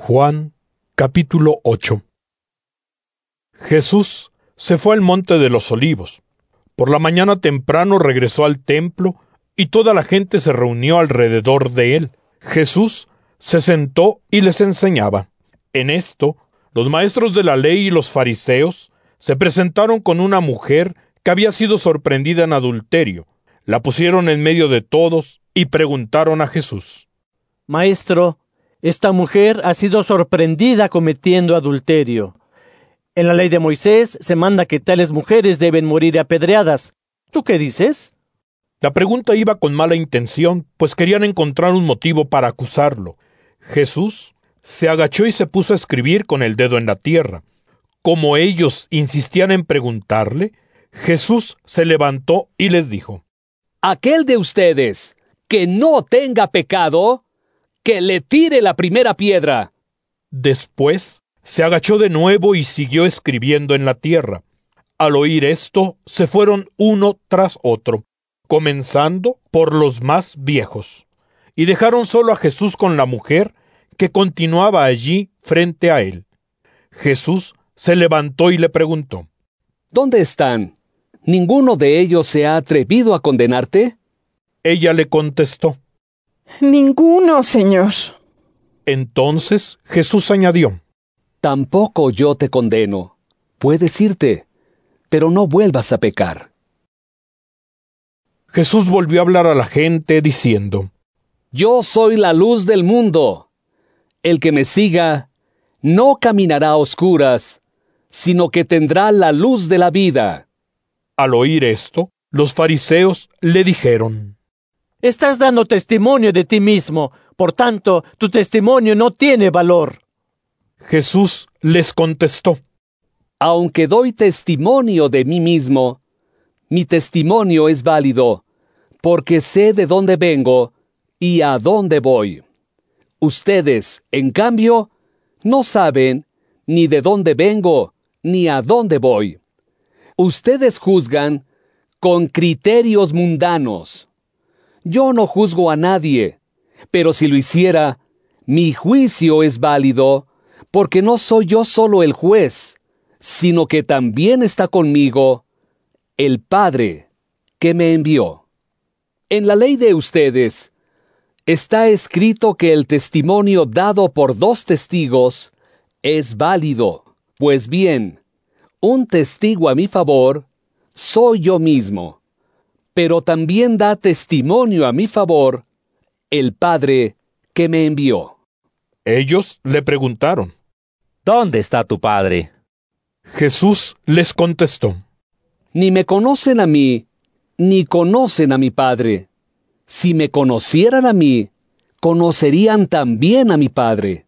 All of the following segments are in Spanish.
Juan, capítulo 8. Jesús se fue al monte de los Olivos. Por la mañana temprano regresó al templo y toda la gente se reunió alrededor de él. Jesús se sentó y les enseñaba. En esto, los maestros de la ley y los fariseos se presentaron con una mujer que había sido sorprendida en adulterio. La pusieron en medio de todos y preguntaron a Jesús: Maestro, esta mujer ha sido sorprendida cometiendo adulterio. En la ley de Moisés se manda que tales mujeres deben morir apedreadas. ¿Tú qué dices? La pregunta iba con mala intención, pues querían encontrar un motivo para acusarlo. Jesús se agachó y se puso a escribir con el dedo en la tierra. Como ellos insistían en preguntarle, Jesús se levantó y les dijo: Aquel de ustedes que no tenga pecado, que le tire la primera piedra. Después se agachó de nuevo y siguió escribiendo en la tierra. Al oír esto, se fueron uno tras otro, comenzando por los más viejos, y dejaron solo a Jesús con la mujer, que continuaba allí frente a él. Jesús se levantó y le preguntó: ¿Dónde están? ¿Ninguno de ellos se ha atrevido a condenarte? Ella le contestó: Ninguno, Señor. Entonces Jesús añadió: Tampoco yo te condeno. Puedes irte, pero no vuelvas a pecar. Jesús volvió a hablar a la gente diciendo: Yo soy la luz del mundo. El que me siga no caminará a oscuras, sino que tendrá la luz de la vida. Al oír esto, los fariseos le dijeron: Estás dando testimonio de ti mismo, por tanto, tu testimonio no tiene valor. Jesús les contestó: Aunque doy testimonio de mí mismo, mi testimonio es válido, porque sé de dónde vengo y a dónde voy. Ustedes, en cambio, no saben ni de dónde vengo ni a dónde voy. Ustedes juzgan con criterios mundanos. Yo no juzgo a nadie, pero si lo hiciera, mi juicio es válido, porque no soy yo solo el juez, sino que también está conmigo el Padre que me envió. En la ley de ustedes está escrito que el testimonio dado por dos testigos es válido. Pues bien, un testigo a mi favor soy yo mismo, pero también da testimonio a mi favor el Padre que me envió. Ellos le preguntaron: ¿Dónde está tu Padre? Jesús les contestó: Ni me conocen a mí, ni conocen a mi Padre. Si me conocieran a mí, conocerían también a mi Padre.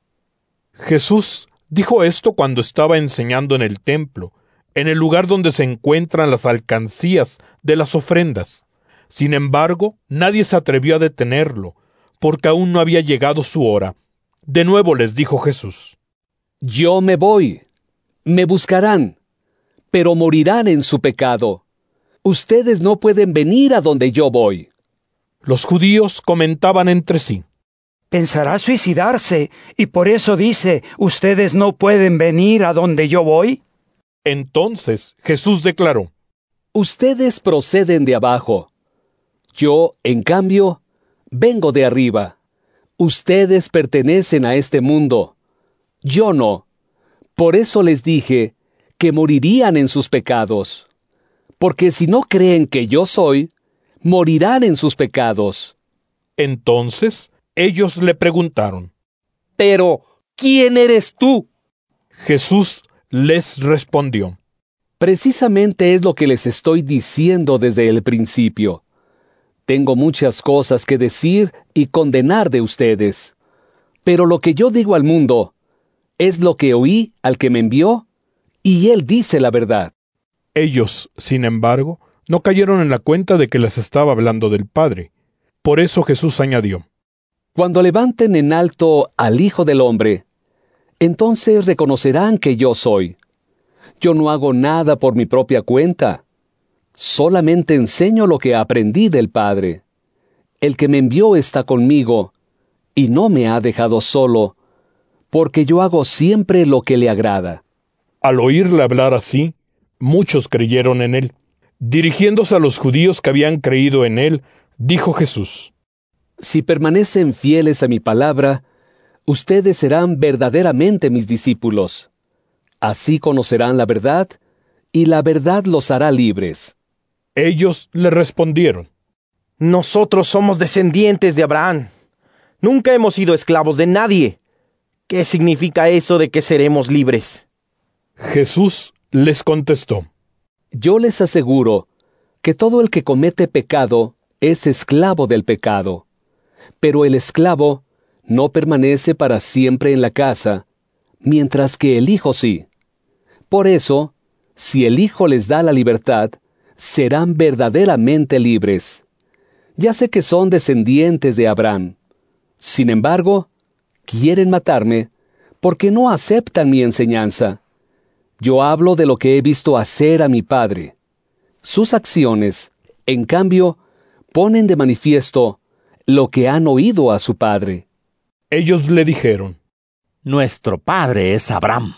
Jesús dijo esto cuando estaba enseñando en el templo, en el lugar donde se encuentran las alcancías de las ofrendas. Sin embargo, nadie se atrevió a detenerlo, porque aún no había llegado su hora. De nuevo les dijo Jesús: Yo me voy. Me buscarán, pero morirán en su pecado. Ustedes no pueden venir a donde yo voy. Los judíos comentaban entre sí: ¿Pensará suicidarse y por eso dice, ustedes no pueden venir a donde yo voy? Entonces Jesús declaró: Ustedes proceden de abajo. Yo, en cambio, vengo de arriba. Ustedes pertenecen a este mundo. Yo no. Por eso les dije que morirían en sus pecados. Porque si no creen que yo soy, morirán en sus pecados. Entonces ellos le preguntaron: Pero, ¿quién eres tú? Jesús les respondió: Precisamente es lo que les estoy diciendo desde el principio. Tengo muchas cosas que decir y condenar de ustedes. Pero lo que yo digo al mundo es lo que oí al que me envió, y él dice la verdad. Ellos, sin embargo, no cayeron en la cuenta de que les estaba hablando del Padre. Por eso Jesús añadió: Cuando levanten en alto al Hijo del Hombre, entonces reconocerán que yo soy. Yo no hago nada por mi propia cuenta. Solamente enseño lo que aprendí del Padre. El que me envió está conmigo, y no me ha dejado solo, porque yo hago siempre lo que le agrada. Al oírle hablar así, muchos creyeron en él. Dirigiéndose a los judíos que habían creído en él, dijo Jesús: Si permanecen fieles a mi palabra, ustedes serán verdaderamente mis discípulos. Así conocerán la verdad, y la verdad los hará libres. Ellos le respondieron: Nosotros somos descendientes de Abraham. Nunca hemos sido esclavos de nadie. ¿Qué significa eso de que seremos libres? Jesús les contestó: Yo les aseguro que todo el que comete pecado es esclavo del pecado. Pero el esclavo no permanece para siempre en la casa, mientras que el Hijo sí. Por eso, si el Hijo les da la libertad, serán verdaderamente libres. Ya sé que son descendientes de Abraham. Sin embargo, quieren matarme porque no aceptan mi enseñanza. Yo hablo de lo que he visto hacer a mi Padre. Sus acciones, en cambio, ponen de manifiesto lo que han oído a su Padre. Ellos le dijeron: Nuestro padre es Abraham.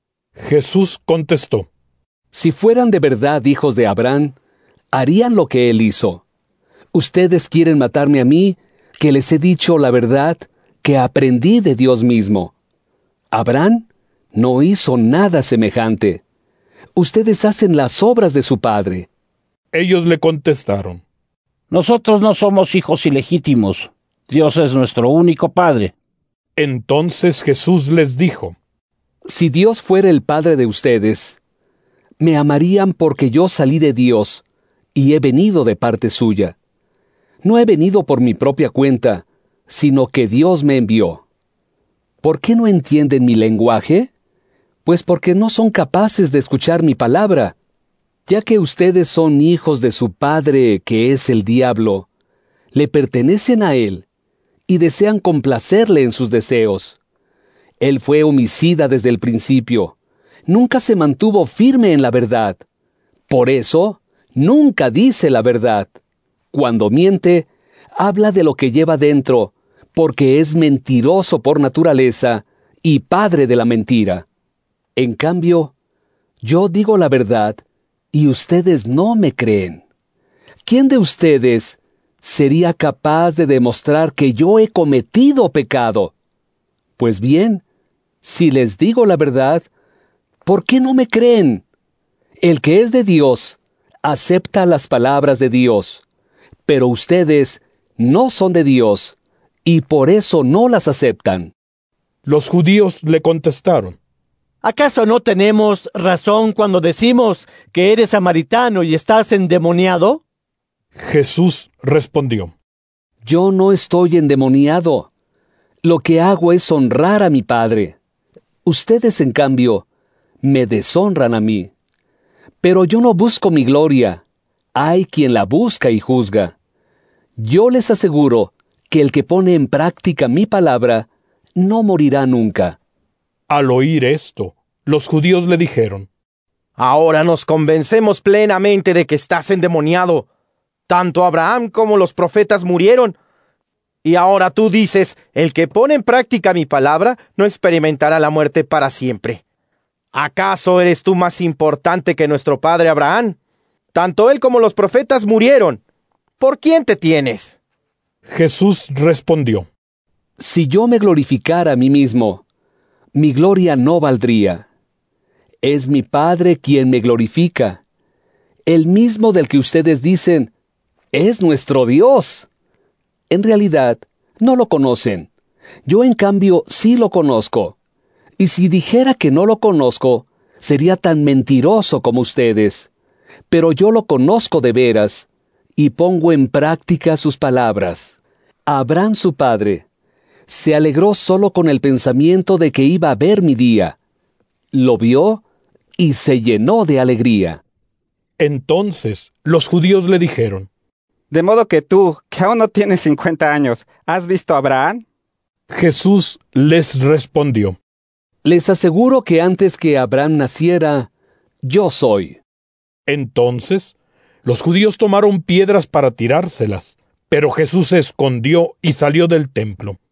Jesús contestó: Si fueran de verdad hijos de Abraham, harían lo que él hizo. Ustedes quieren matarme a mí, que les he dicho la verdad que aprendí de Dios mismo. Abraham no hizo nada semejante. Ustedes hacen las obras de su padre. Ellos le contestaron: Nosotros no somos hijos ilegítimos. Dios es nuestro único Padre. Entonces Jesús les dijo: Si Dios fuera el Padre de ustedes, me amarían porque yo salí de Dios y he venido de parte suya. No he venido por mi propia cuenta, sino que Dios me envió. ¿Por qué no entienden mi lenguaje? Pues porque no son capaces de escuchar mi palabra. Ya que ustedes son hijos de su padre, que es el diablo, le pertenecen a él y desean complacerle en sus deseos. Él fue homicida desde el principio. Nunca se mantuvo firme en la verdad. Por eso, nunca dice la verdad. Cuando miente, habla de lo que lleva dentro, porque es mentiroso por naturaleza y padre de la mentira. En cambio, yo digo la verdad y ustedes no me creen. ¿Quién de ustedes sería capaz de demostrar que yo he cometido pecado? Pues bien, si les digo la verdad, ¿por qué no me creen? El que es de Dios acepta las palabras de Dios, pero ustedes no son de Dios y por eso no las aceptan. Los judíos le contestaron: ¿Acaso no tenemos razón cuando decimos que eres samaritano y estás endemoniado? Jesús respondió: Yo no estoy endemoniado. Lo que hago es honrar a mi Padre. Ustedes, en cambio, me deshonran a mí. Pero yo no busco mi gloria. Hay quien la busca y juzga. Yo les aseguro que el que pone en práctica mi palabra no morirá nunca. Al oír esto, los judíos le dijeron: Ahora nos convencemos plenamente de que estás endemoniado. Tanto Abraham como los profetas murieron. Y ahora tú dices, el que pone en práctica mi palabra no experimentará la muerte para siempre. ¿Acaso eres tú más importante que nuestro padre Abraham? Tanto él como los profetas murieron. ¿Por quién te tienes? Jesús respondió: Si yo me glorificara a mí mismo, mi gloria no valdría. Es mi Padre quien me glorifica, el mismo del que ustedes dicen, es nuestro Dios. En realidad, no lo conocen. Yo, en cambio, sí lo conozco. Y si dijera que no lo conozco, sería tan mentiroso como ustedes. Pero yo lo conozco de veras, y pongo en práctica sus palabras. Abraham, su padre, se alegró solo con el pensamiento de que iba a ver mi día. Lo vio y se llenó de alegría. Entonces los judíos le dijeron: De modo que tú, que aún no tienes 50 años, ¿has visto a Abraham? Jesús les respondió: Les aseguro que antes que Abraham naciera, yo soy. Entonces los judíos tomaron piedras para tirárselas, pero Jesús se escondió y salió del templo.